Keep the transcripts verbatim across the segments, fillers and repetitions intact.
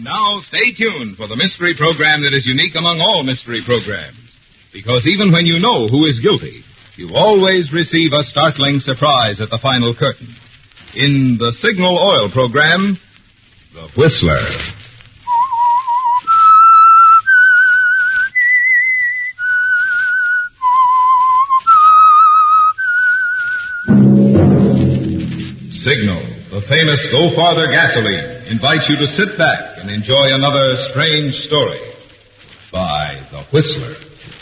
Now stay tuned for the mystery program that is unique among all mystery programs. Because even when you know who is guilty, you always receive a startling surprise at the final curtain. In the Signal Oil program, The Whistler. Signal, the famous Go Farther gasoline, invites you to sit back and enjoy another strange story by The Whistler.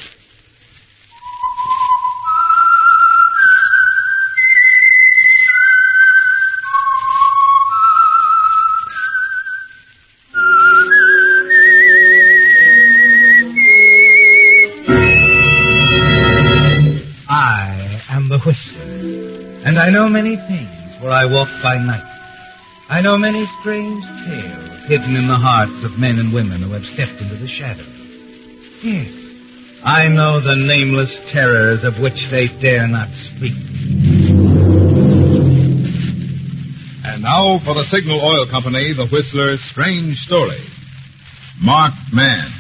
I am The Whistler, and I know many things. Where I walk by night. I know many strange tales hidden in the hearts of men and women who have stepped into the shadows. Yes, I know the nameless terrors of which they dare not speak. And now for the Signal Oil Company, The Whistler's strange story. Marked Man.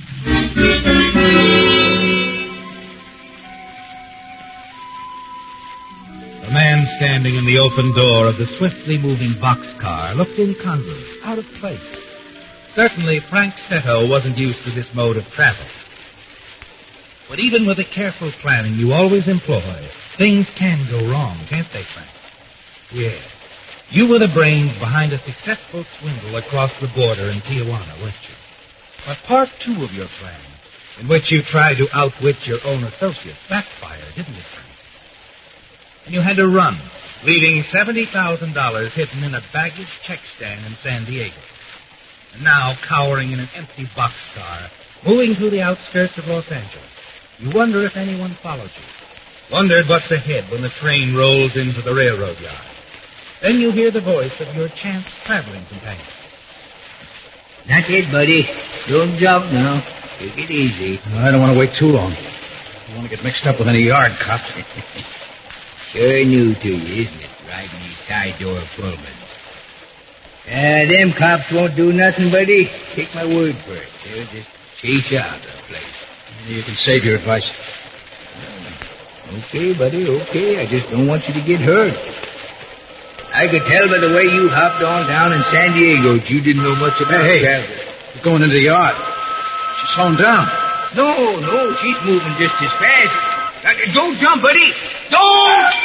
The man standing in the open door of the swiftly moving boxcar looked incongruous, out of place. Certainly, Frank Setto wasn't used to this mode of travel. But even with the careful planning you always employ, things can go wrong, can't they, Frank? Yes. You were the brains behind a successful swindle across the border in Tijuana, weren't you? But part two of your plan, in which you tried to outwit your own associates, backfired, didn't it, Frank? And you had to run, leaving seventy thousand dollars hidden in a baggage check stand in San Diego. And now, cowering in an empty boxcar, moving through the outskirts of Los Angeles, you wonder if anyone followed you. Wondered what's ahead when the train rolls into the railroad yard. Then you hear the voice of your chance traveling companion. That's it, buddy. Don't jump now. Take it easy. I don't want to wait too long. I don't want to get mixed up with any yard cops. Sure new to you, isn't it? Riding these side door Pullmans. Uh, them cops won't do nothing, buddy. Take my word for it. They'll just chase you out of the place. You can save your advice. Okay, buddy, okay. I just don't want you to get hurt. I could tell by the way you hopped on down in San Diego that you didn't know much about Hey, hey, travel. you're going into the yard. She's slowing down. No, no, she's moving just as fast. Uh, don't jump, buddy. Don't!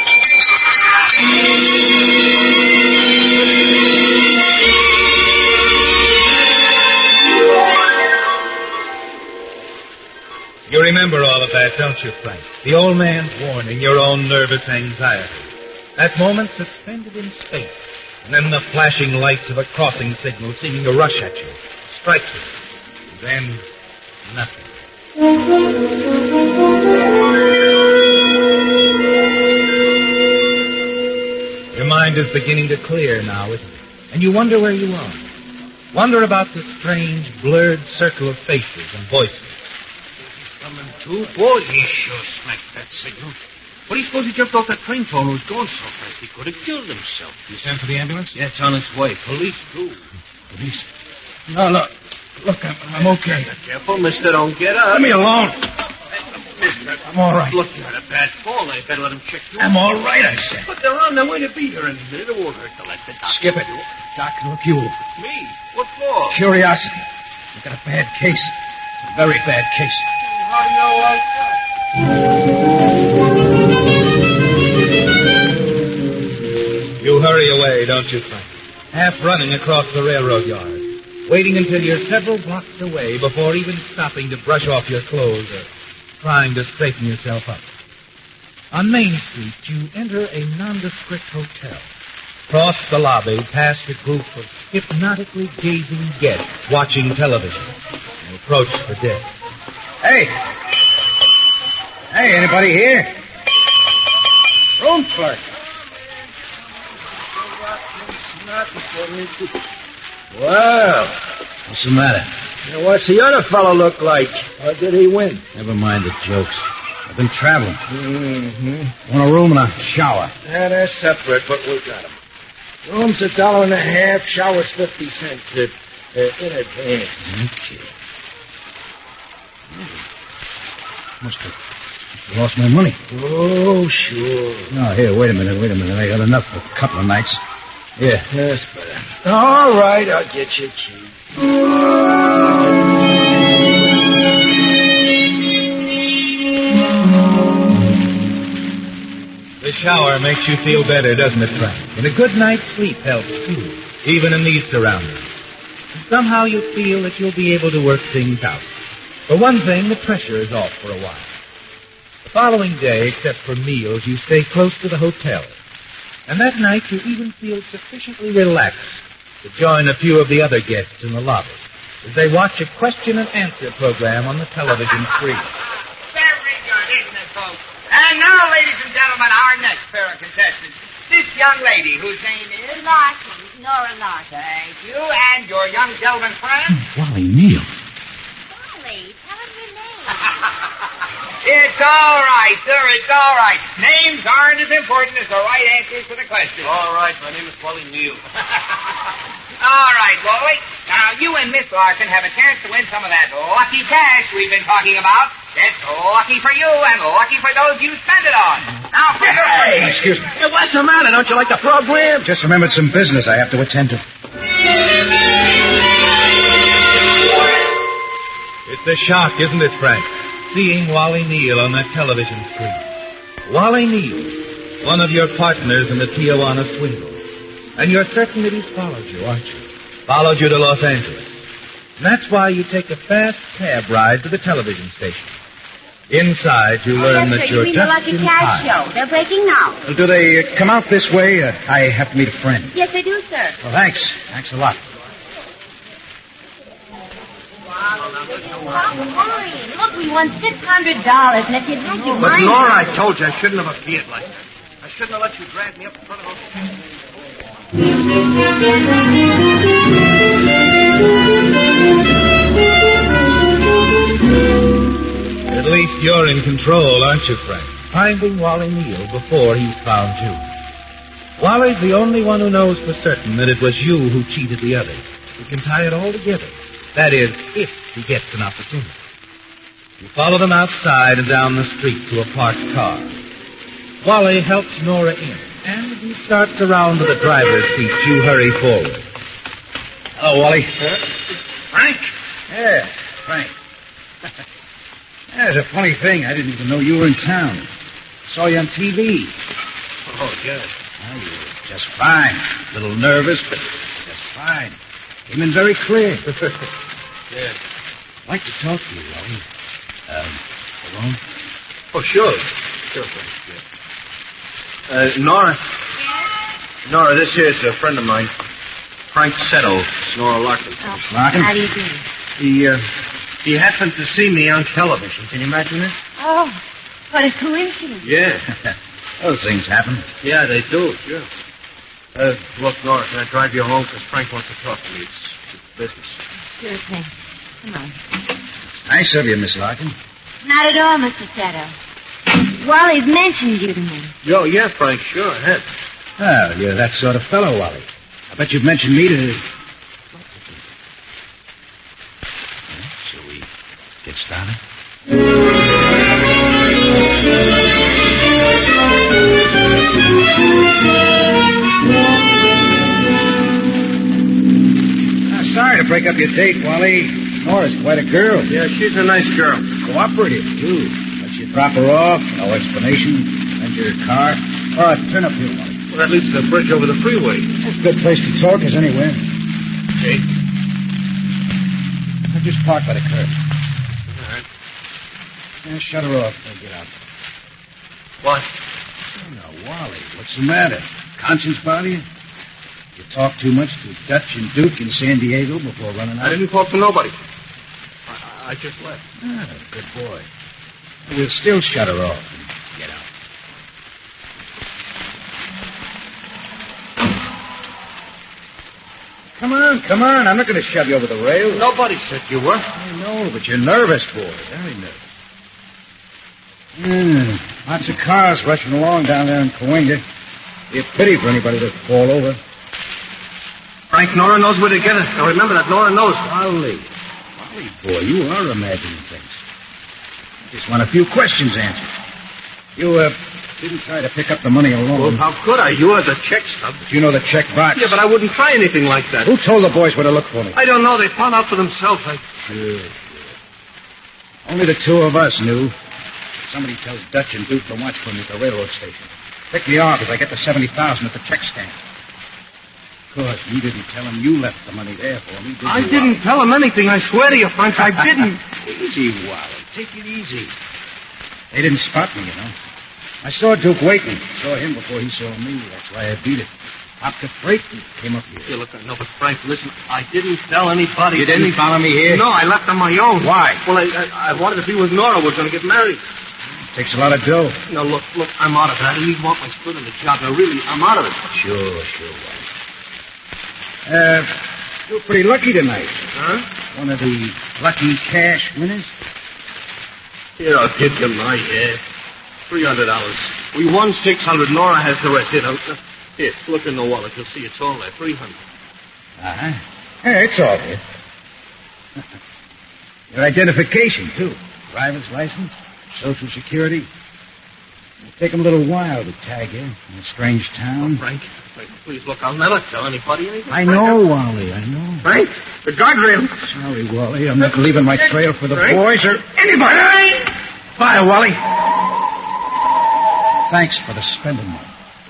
You remember all of that, don't you, Frank? The old man's warning, your own nervous anxiety. That moment suspended in space, and then the flashing lights of a crossing signal seeming to rush at you, strike you, and then nothing. Your mind is beginning to clear now, isn't it? And you wonder where you are. Wonder about the strange, blurred circle of faces and voices. Coming to, boy, he sure smacked that signal. What do you suppose he jumped off that train for and was going so fast he could have killed himself? You sent for the ambulance? Yeah, it's on its way. Police, too. Police? No, look. Look, I'm, I'm okay. Careful, mister, don't get up. Let me alone. Mister, I'm all right. look, you had a bad fall. I better let him check you out. I'm all right, I said. But they're on their way to be here in a minute. It won't hurt to let the doctor. Skip it. Doc, look, you. Me? What for? Curiosity. You've got a bad case. A very bad case. How do you know like that? You hurry away, don't you, Frank? Half running across the railroad yard, waiting until you're several blocks away before even stopping to brush off your clothes or trying to straighten yourself up. On Main Street, you enter a nondescript hotel. Cross the lobby past a group of hypnotically gazing guests watching television and approach the desk. Hey! Hey, anybody here? Room clerk. Well, What's the matter? what's the other fellow look like? Or did he win? Never mind the jokes. I've been traveling. Mm-hmm. Want a room and a shower. Yeah, they're separate, but we got them. Room's a dollar and a half, shower's fifty cents. Uh, Uh, in advance. Okay. Must have lost my money. Oh, sure. No, here, wait a minute, wait a minute. I got enough for a couple of nights. Here. That's better. All right, I'll get you a key. The shower makes you feel better, doesn't it, Frank? And a good night's sleep helps, too, even in these surroundings. Somehow you feel that you'll be able to work things out. For one thing, the pressure is off for a while. The following day, except for meals, you stay close to the hotel. And that night, you even feel sufficiently relaxed to join a few of the other guests in the lobby as they watch a question and answer program on the television screen. Very good, isn't it, folks? And now, ladies and gentlemen, our next pair of contestants. This young lady, whose name is... Larson, Nora Larson. Thank you, and your young gentleman friend? Wally Neal. Wally, tell him your name. It's all right, sir, it's all right. Names aren't as important as the right answers to the question. All right, my name is Wally Neal. All right, Wally. Now, you and Miss Larson have a chance to win some of that lucky cash we've been talking about. It's lucky for you and lucky for those you spend it on. Now, for your Hey, free. excuse me. Hey, what's the matter? Don't you like the program? Just remembered some business I have to attend to. It's a shock, isn't it, Frank? Seeing Wally Neal on that television screen. Wally Neal, one of your partners in the Tijuana swindle. And you're certain that he's followed you, aren't you? Followed you to Los Angeles. And that's why you take a fast cab ride to the television station. Inside, you learn yes, that sir. you're You mean just the Lucky in Cash time. show. They're breaking now. Well, do they uh, come out this way? Uh, I have to meet a friend. Yes, they do, sir. Well, thanks. Thanks a lot. Stop worrying. Look, we won six hundred dollars, and if you'd had your But mind... Nora, I told you I shouldn't have appeared like that. I shouldn't have let you drag me up in front of those... At least you're in control, aren't you, Frank? Finding Wally Neal before he's found you. Wally's the only one who knows for certain that it was you who cheated the others. You can tie it all together. That is, if he gets an opportunity. You follow them outside and down the street to a parked car. Wally helps Nora in, and he starts around to the driver's seat. You hurry forward. Hello, Wally. Frank? Yeah, Frank. There's a funny thing. I didn't even know you were in town. Saw you on T V. Oh, good. Well, you were just fine. A little nervous, but just fine. Came in very clear. Yeah. I'd like to talk to you, Wally. Um, alone? Oh, sure. Sure, Frank. Yeah. Uh, Nora. Nora, this here's a friend of mine. Frank Settle. Nora Larkin. Oh, Larkin? how do you do? He, uh, he happened to see me on television. Can you imagine it? Oh, what a coincidence. Yeah. Those things happen. Yeah, they do, sure. Uh, look, Nora, can I drive you home? Because Frank wants to talk to me. It's, it's business. Sure thing. Come on. Nice of you, Miss Larkin. Not at all, Mister Settle. Wally's mentioned you to me. Yo, yeah, Frank, sure, I have. Well, you're that sort of fellow, Wally. I bet you've mentioned me to... Well, shall we get started? Sorry to break up your date, Wally. Nora's quite a girl. Yeah, she's a nice girl. Cooperative, too. Let you drop her off, no explanation, lend your car. All right, turn up here, Wally. Well, that leads to the bridge over the freeway. That's a good place to talk as anywhere. Okay. I'll just park by the curb. All right. Yeah, shut her off. I'll get out. What? Oh, now, Wally, what's the matter? Conscience bother you? You talk too much to Dutch and Duke in San Diego before running out? I didn't talk to nobody. I, I just left. Ah, good boy. We'll still shut her off and get out. Come on, come on. I'm not going to shove you over the rail. Nobody said you were. I know, but you're nervous, boy. Very nervous. Hmm. Lots of cars rushing along down there in Cahuenga. Be a pity for anybody to fall over. Frank, Nora knows where to get it. Now remember that Nora knows. Wally. Wally, boy, you are imagining things. I just want a few questions answered. You, uh, didn't try to pick up the money alone. Well, how could I? You are the check stub. But you know the check box. Yeah, but I wouldn't try anything like that. Who told the boys where to look for me? I don't know. They found out for themselves. I... Sure, sure. Only the two of us knew. Somebody tells Dutch and Duke to watch for me at the railroad station. Pick me off as I get the seventy thousand at the check stand. Of course, you didn't tell him you left the money there for me, did you? I didn't Wally? tell him anything. I swear to you, Frank, I didn't. Easy, Wally. Take it easy. They didn't spot me, you know. I saw Duke waiting. Saw him before he saw me. That's why I beat it. Hopped the freight and came up here. Hey, look, I know, but Frank, listen, I didn't tell anybody. You didn't anything. follow me here? No, I left on my own. Why? Well, I, I, I wanted to be with Nora. We're going to get married. Takes a lot of dough. No, look, look, I'm out of it. I didn't even want my split in the job. Now, really, I'm out of it. Sure, sure, Wally. Uh, you're pretty lucky tonight. Huh? One of the lucky cash winners? Here, I'll give you my hair. Three hundred dollars. We won six hundred. Nora has the rest. Here, now, uh, here, look in the wallet. You'll see it's all there. Three hundred. Uh-huh. Yeah, it's all here. Your identification, too. Driver's license, Social Security. It'll take them a little while to tag you in a strange town. Oh, Frank, Frank, please, look, I'll never tell anybody anything. I Frank, know, I'm... Wally, I know. Frank, the guardrail. Sorry, Wally, I'm not leaving my trail for the Frank? boys or Anybody! Bye, Wally. Thanks for the spending money.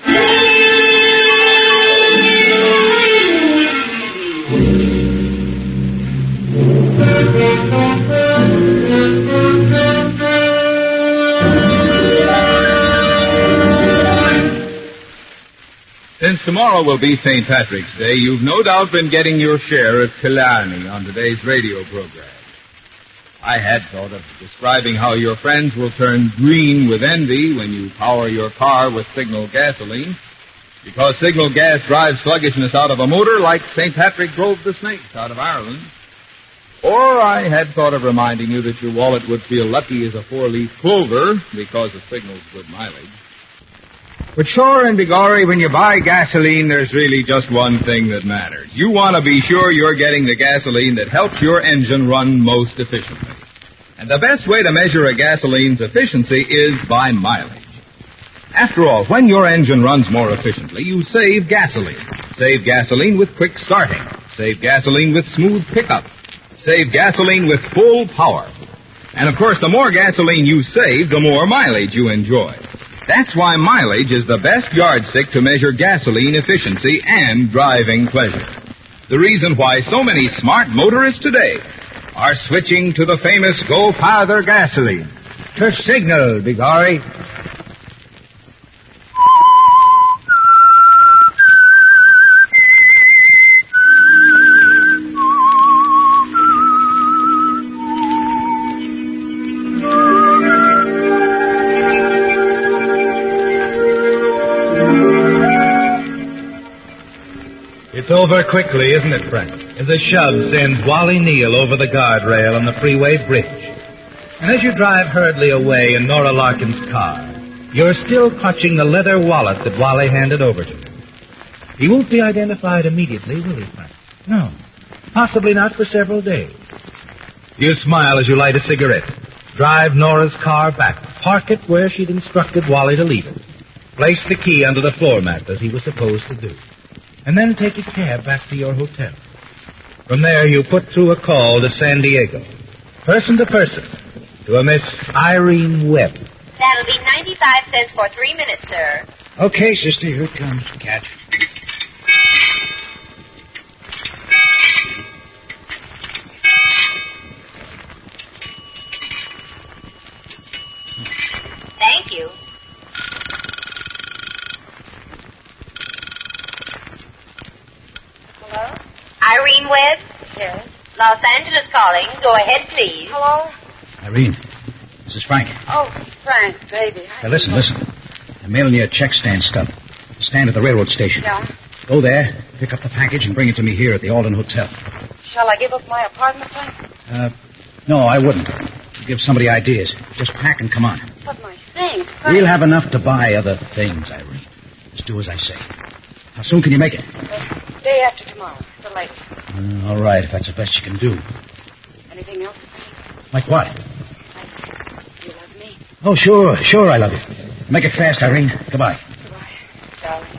Since tomorrow will be Saint Patrick's Day, you've no doubt been getting your share of Killarney on today's radio program. I had thought of describing how your friends will turn green with envy when you power your car with Signal gasoline, because Signal gas drives sluggishness out of a motor like Saint Patrick drove the snakes out of Ireland. Or I had thought of reminding you that your wallet would feel lucky as a four-leaf clover because of Signal's good mileage. But sure and begorry, when you buy gasoline, there's really just one thing that matters. You want to be sure you're getting the gasoline that helps your engine run most efficiently. And the best way to measure a gasoline's efficiency is by mileage. After all, when your engine runs more efficiently, you save gasoline. Save gasoline with quick starting. Save gasoline with smooth pickup. Save gasoline with full power. And of course, the more gasoline you save, the more mileage you enjoy. That's why mileage is the best yardstick to measure gasoline efficiency and driving pleasure. The reason why so many smart motorists today are switching to the famous Go Farther gasoline. To Signal, begorry. It's over quickly, isn't it, Frank? As a shove sends Wally Neal over the guardrail on the freeway bridge. And as you drive hurriedly away in Nora Larkin's car, you're still clutching the leather wallet that Wally handed over to him. He won't be identified immediately, will he, Frank? No. Possibly not for several days. You smile as you light a cigarette. Drive Nora's car back. Park it where she'd instructed Wally to leave it. Place the key under the floor mat as he was supposed to do. And then take a cab back to your hotel. From there, you put through a call to San Diego, person to person, to a Miss Irene Webb. That'll be ninety-five cents for three minutes, sir. Okay, sister, here it comes. Catch. Thank you. Hello? Irene Webb? Yes. Los Angeles calling. Go ahead, please. Hello? Irene, this is Frank. Oh, Frank, baby. Hey, listen, listen. I'm mailing you a check stand stuff. The stand at the railroad station. Yeah? Go there, pick up the package, and bring it to me here at the Alden Hotel. Shall I give up my apartment, Frank? Uh, no, I wouldn't. It'll give somebody ideas. Just pack and come on. But my things, Frank. We'll have enough to buy other things, Irene. Just do as I say. How soon can you make it? Uh, day after tomorrow. So late. Uh, all right, if that's the best you can do. Anything else? Like what? Like you love me. Oh, sure, sure I love you. Make it fast, Irene. Goodbye. Goodbye, darling.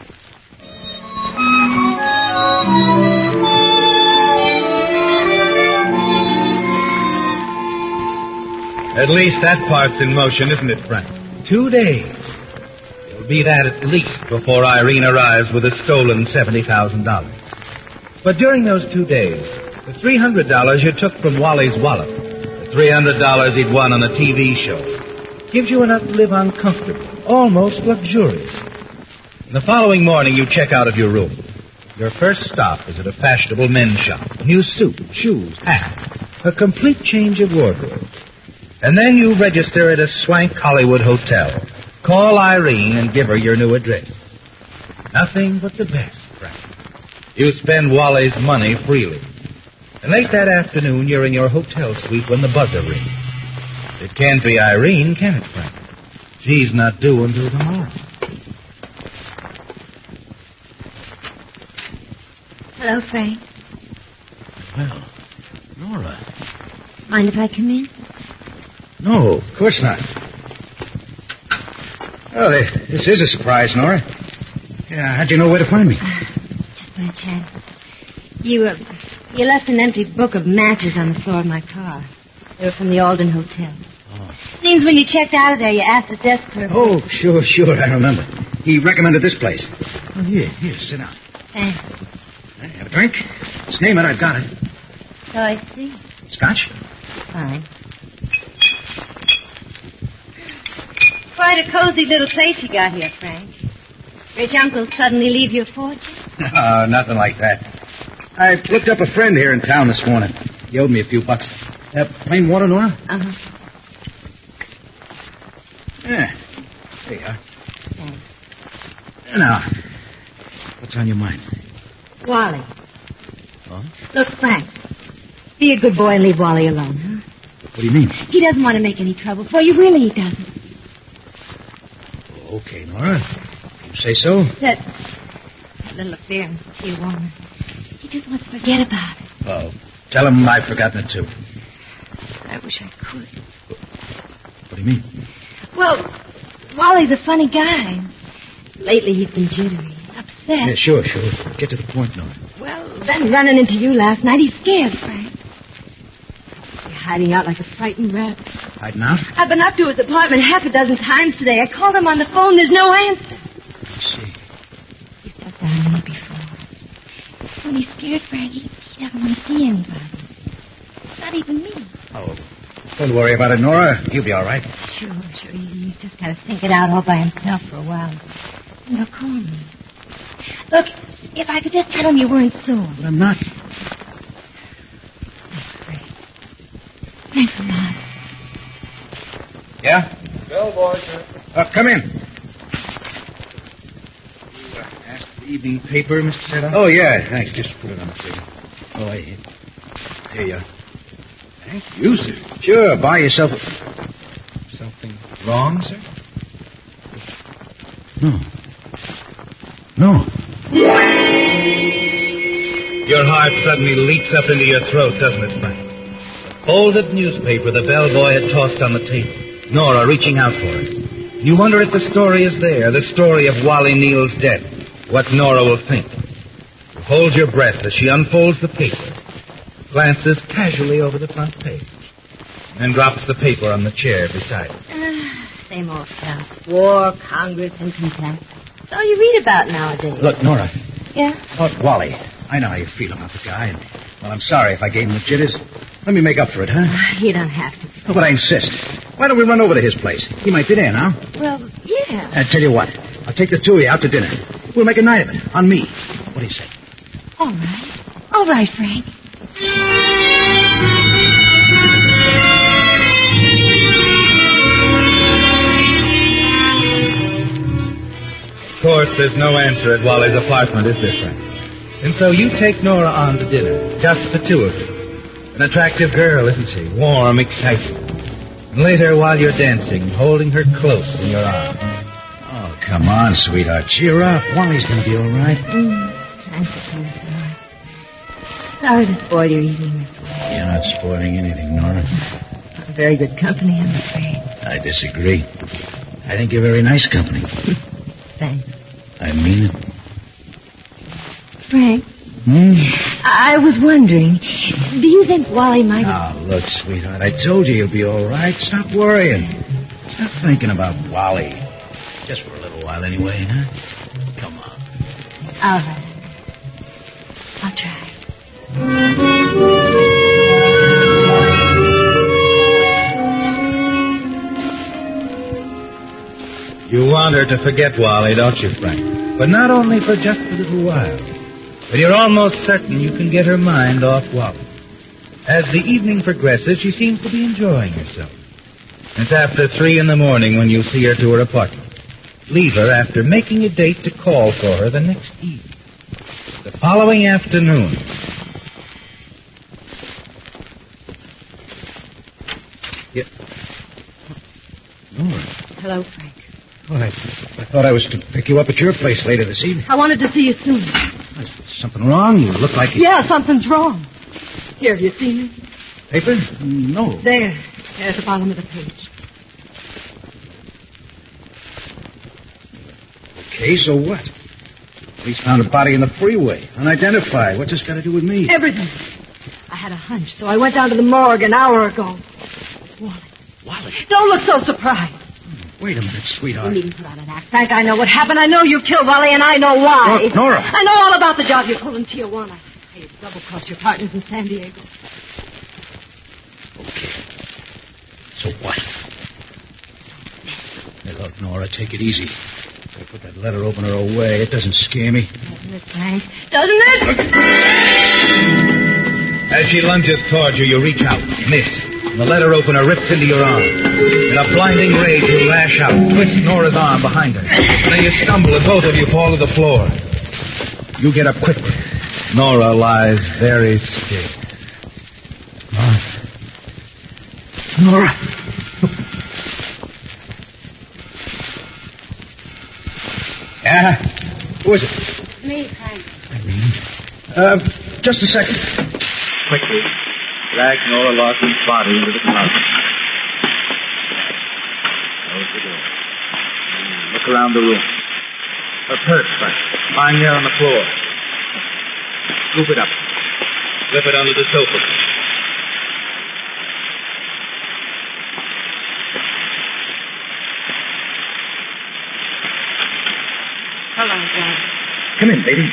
At least that part's in motion, isn't it, Frank? Two days. It'll be that at least before Irene arrives with the stolen seventy thousand dollars. But during those two days, the three hundred dollars you took from Wally's wallet, the three hundred dollars he'd won on a T V show, gives you enough to live on comfortably, almost luxurious. And the following morning, you check out of your room. Your first stop is at a fashionable men's shop. A new suit, shoes, hat, a complete change of wardrobe. And then you register at a swank Hollywood hotel. Call Irene and give her your new address. Nothing but the best, Frank. You spend Wally's money freely. And late that afternoon, you're in your hotel suite when the buzzer rings. It can't be Irene, can it, Frank? She's not due until tomorrow. Hello, Frank. Well, Nora. Mind if I come in? No, of course not. Oh, this is a surprise, Nora. Yeah, how'd you know where to find me? Just by chance. You, uh, you left an empty book of matches on the floor of my car. They were from the Alden Hotel. Oh. Seems when you checked out of there, you asked the desk clerk. Oh, sure, sure, I remember. He recommended this place. Oh, here, here, sit down. Thanks. Have a drink? Just name it, I've got it. So I see. Scotch? Fine. Quite a cozy little place you got here, Frank. Rich uncle suddenly leave you a fortune? No, nothing like that. I looked up a friend here in town this morning. He owed me a few bucks. Uh, plain water, Nora? Uh-huh. Yeah. There you are. Thanks. Now, what's on your mind? Wally. Huh? Look, Frank, be a good boy and leave Wally alone, huh? What do you mean? He doesn't want to make any trouble for you. Really, he doesn't. Okay, Nora. You say so? That, that little affair in Tijuana. He just wants to forget about it. Oh, tell him I've forgotten it, too. I wish I could. What do you mean? Well, Wally's a funny guy. Lately he's been jittery, upset. Yeah, sure, sure. Get to the point, Nora. Well, then running into you last night, he's scared, Frank. You're hiding out like a frightened rabbit. Hiding out? I've been up to his apartment half a dozen times today. I called him on the phone. There's no answer. I see. He stepped down on me before. When he's scared, Frank, he, he doesn't want to see anybody. Not even me. Oh, don't worry about it, Nora. You'll be all right. Sure, sure. He, he's just got to think it out all by himself for a while. And he'll call me. Look, if I could just tell him you weren't sore. But I'm not. Thanks, Frank. Thanks a lot. Yeah? Bellboy, sir. Uh, come in. You uh, asked for the evening paper, Mister Setter? Oh, yeah, thanks. Just put it on the table. Oh, I here. Here you are. Thank you, sir. Sure, buy yourself a... Something wrong, sir? No. No. Your heart suddenly leaps up into your throat, doesn't it, Frank? Folded newspaper the bellboy had tossed on the table. Nora reaching out for it. You wonder if the story is there, the story of Wally Neal's death. What Nora will think. You hold your breath as she unfolds the paper, glances casually over the front page, and drops the paper on the chair beside her. Uh, same old stuff. War, Congress, and contempt. That's all you read about nowadays. Look, Nora. Yeah? Look, Wally, I know how you feel about the guy, and, well, I'm sorry if I gave him the jitters. Let me make up for it, huh? You don't have to. Oh, but I insist. Why don't we run over to his place? He might be there now. Well, yeah. I tell you what. I'll take the two of you out to dinner. We'll make a night of it. On me. What do you say? All right. All right, Frank. Of course, there's no answer at Wally's apartment, is there, Frank? And so you take Nora on to dinner. Just the two of you. An attractive girl, isn't she? Warm, exciting. And later, while you're dancing, holding her close in your arms. Oh, come on, sweetheart. Cheer up. Wally's going to be all right. Mm, I suppose so. Sorry to spoil your evening this way. You're not spoiling anything, Nora. Not very good company, I'm afraid. I disagree. I think you're very nice company. Thanks. I mean it. Frank, Hmm? I was wondering, do you think Wally might have... Now, look, sweetheart, I told you you'll be all right. Stop worrying. Stop thinking about Wally. Just for a little while anyway, huh? Come on. All right. I'll try. You want her to forget Wally, don't you, Frank? But not only for just a little while. But you're almost certain you can get her mind off Wally. As the evening progresses, she seems to be enjoying herself. It's after three in the morning when you see her to her apartment. Leave her after making a date to call for her the next evening. The following afternoon. Yeah. Nora. Hello, Frank. Oh, I, I thought I was to pick you up at your place later this evening. I wanted to see you soon. Is something wrong? You look like you... Yeah, something's wrong. Here, have you seen this? Paper? No. There. There at the bottom of the page. Okay, so what? Police found a body in the freeway, unidentified. What's this got to do with me? Everything. I had a hunch, so I went down to the morgue an hour ago. It's Wally. Wally? Don't look so surprised. Wait a minute, You sweetheart. needn't put on an act, Frank. I know what happened. I know you killed Wally, and I know why. Look, Nora. I know all about the job you pulled in Tijuana. You double-crossed your partners in San Diego. Okay. So what? Hey, look, Nora, take it easy. I put that letter opener away. It doesn't scare me. Doesn't it, Frank? Doesn't it? As she lunges toward you, you reach out, miss. And the letter opener rips into your arm. In a blinding rage, you lash out, twist Nora's arm behind her. And then you stumble and both of you fall to the floor. You get up quickly. Nora lies very still. Nora. Nora. Yeah? Who is it? Me, Frank. Irene. Uh, just a second. Quickly, drag Nora Lawson's body into the closet. Close the door. Look around the room. Her purse, Frank, lying there on the floor. Scoop it up. Slip it under the sofa. Hello, Dad. Come in, baby.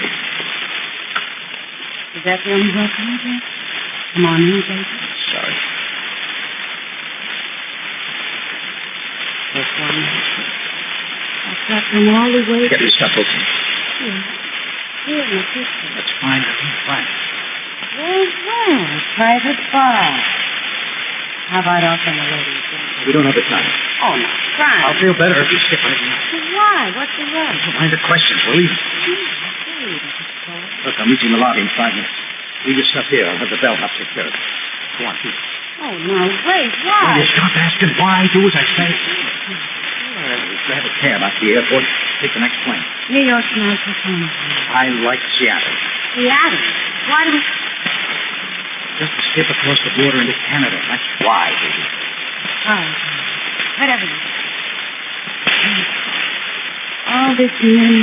Is that the only welcome, Dad? Come on in, baby. Sorry. That's one. I've got them all the way. Get your stuff open. Here. Here in the kitchen. That's fine. That's fine. Where's that? Private bar. How about off on the ladies' room? We don't have the time. Oh, no, Frank. I'll feel better if you skip right now. Why? What's the rush? Don't mind the questions. We're leaving. Look, I'll meet you in the lobby in five minutes. Leave your stuff here. I'll have the bellhop take care of it. Go on, please. Oh, now, wait, why? Will you stop asking why? Do as I say. Sure. Grab a cab out to the airport. Take the next plane. New York's nice and fun. I like Seattle. Seattle? Why do we... Just to skip across the border into Canada. That's why, baby. Oh, whatever you say. All this money.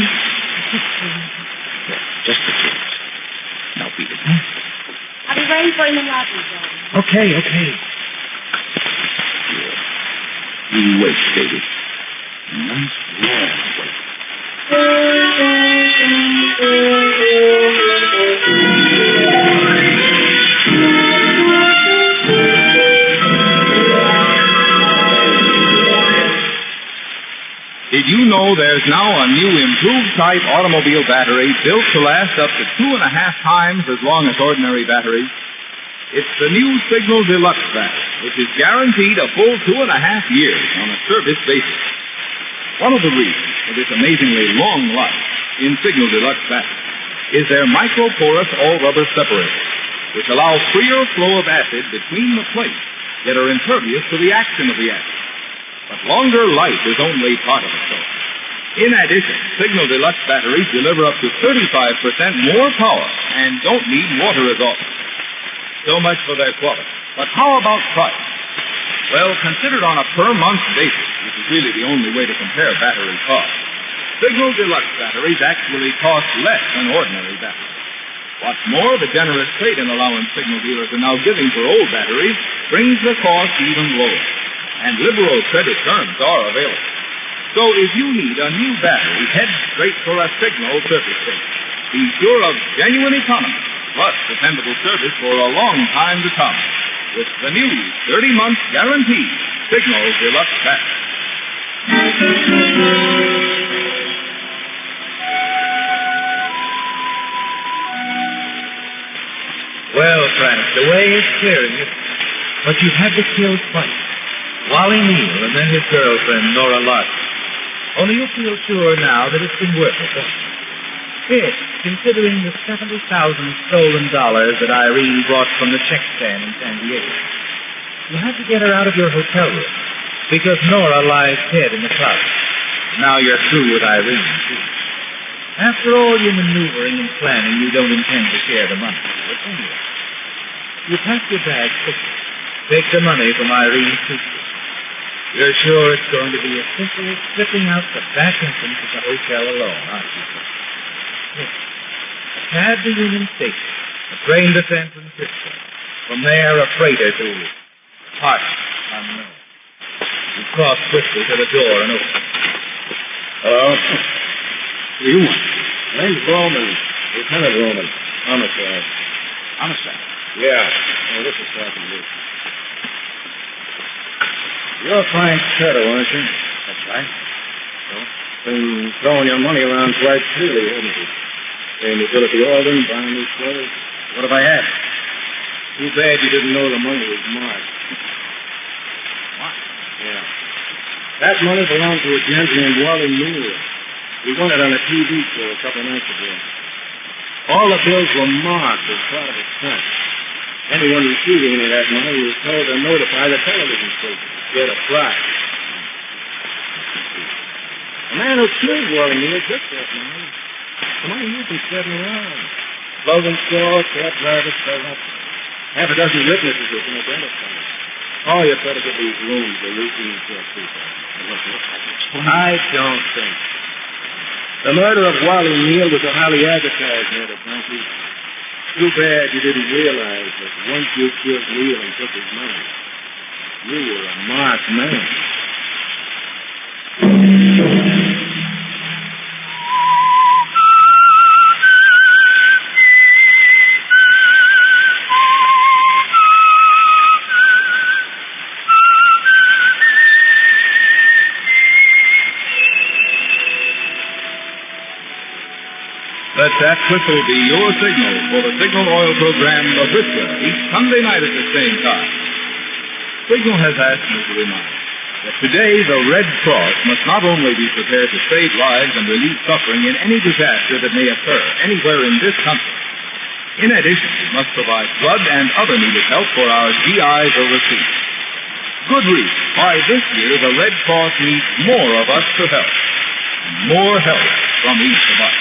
Just the kids. Now beat it, huh? I'll be waiting for you in the lobby, Daddy. Okay, okay. Yeah. You wait, baby. Nice long wait. Did you know there's now a new improved type automobile battery built to last up to two and a half times as long as ordinary batteries? It's the new Signal Deluxe battery, which is guaranteed a full two and a half years on a service basis. One of the reasons for this amazingly long life in Signal Deluxe batteries is their microporous all-rubber separators, which allow freer flow of acid between the plates that are impervious to the action of the acid. But longer life is only part of the story. In addition, Signal Deluxe batteries deliver up to thirty-five percent more power and don't need water as often. So much for their quality. But how about price? Well, considered on a per-month basis, which is really the only way to compare battery cost, Signal Deluxe batteries actually cost less than ordinary batteries. What's more, the generous trade-in allowance Signal dealers are now giving for old batteries brings the cost even lower. And liberal credit terms are available. So if you need a new battery, head straight for a Signal service station. Be sure of genuine economy, plus dependable service for a long time to come. With the new thirty-month guarantee, Signal Deluxe battery. Well, Frank, the way is clearing it. But you've had to kill twice. Wally Neal and then his girlfriend, Nora Larson. Only you feel sure now that it's been worth it, don't you? Yes, considering the seventy thousand stolen dollars that Irene brought from the check stand in San Diego. You had to get her out of your hotel room because Nora lies dead in the closet. Now you're through with Irene, too. After all your maneuvering and planning, you don't intend to share the money. But anyway, you pack your bag quickly. Take the money from Irene's suitcase. You're sure it's going to be as simple as slipping out the back entrance of the hotel alone, aren't you? Yes. A cab to Union Station. A train to San Francisco. From there, a freighter to Hart, unknown. You cross quickly to the door and open. Hello? What do you want? Name's Bowman. Lieutenant Bowman. Homicide. Homicide? Yeah. Oh, this is talking to you. You're Frank Cheto, aren't you? That's right. So, been throwing your money around quite freely, haven't you? Came to Philip Alden, buying new clothes. What have I had? Too bad you didn't know the money was marked. What? Yeah. That money belonged to a gent named Wally Neal. He won it on a T V show a couple of nights ago. All the bills were marked as part of a stunt. Anyone receiving any of that money was told to notify the television station. Get a prize. The man who killed Wally Neal took that money. The money you've been spreading around. Clothing store, cab driver, servant. Half a dozen witnesses have been identified. Oh, you better get these rooms. They're routine for people. I don't think. The murder of Wally Neal was a highly advertised murder, Frankie. Too bad you didn't realize that once you killed Neal and took his money, you were a marked man. Let that whistle be your signal for the Signal Oil program, The Whistler, each Sunday night at the same time. Signal has asked me to remind that today the Red Cross must not only be prepared to save lives and relieve suffering in any disaster that may occur anywhere in this country. In addition, it must provide blood and other needed help for our G Is overseas. Good reason why this year the Red Cross needs more of us to help. And more help from each of us.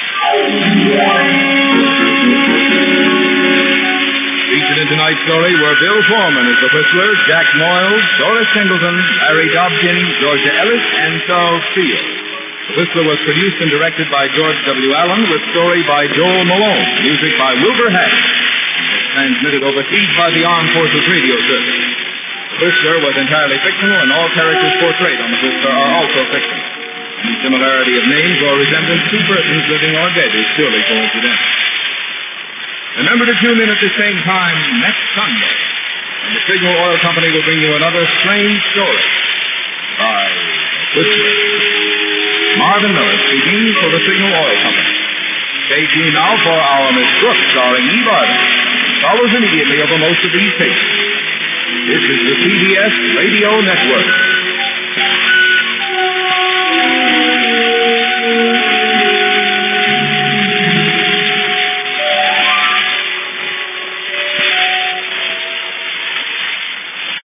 Featured in tonight's story were Bill Foreman as the Whistler, Jack Moyles, Doris Singleton, Larry Dobkin, Georgia Ellis, and Charles Field. The Whistler was produced and directed by George W. Allen with story by Joel Malone, music by Wilbur Hatch, and was transmitted overseas by the Armed Forces Radio Service. The Whistler was entirely fictional, and all characters portrayed on the Whistler are also fictional. Any similarity of names or resemblance to persons living or dead is purely coincidental. Remember to tune in at the same time next Sunday, when the Signal Oil Company will bring you another strange story by Whistler. Marvin Miller speaking for the Signal Oil Company. Stay tuned now for our Miss Brooks starring Eve Arden. Follows immediately over most of these tapes. This is the C B S Radio Network.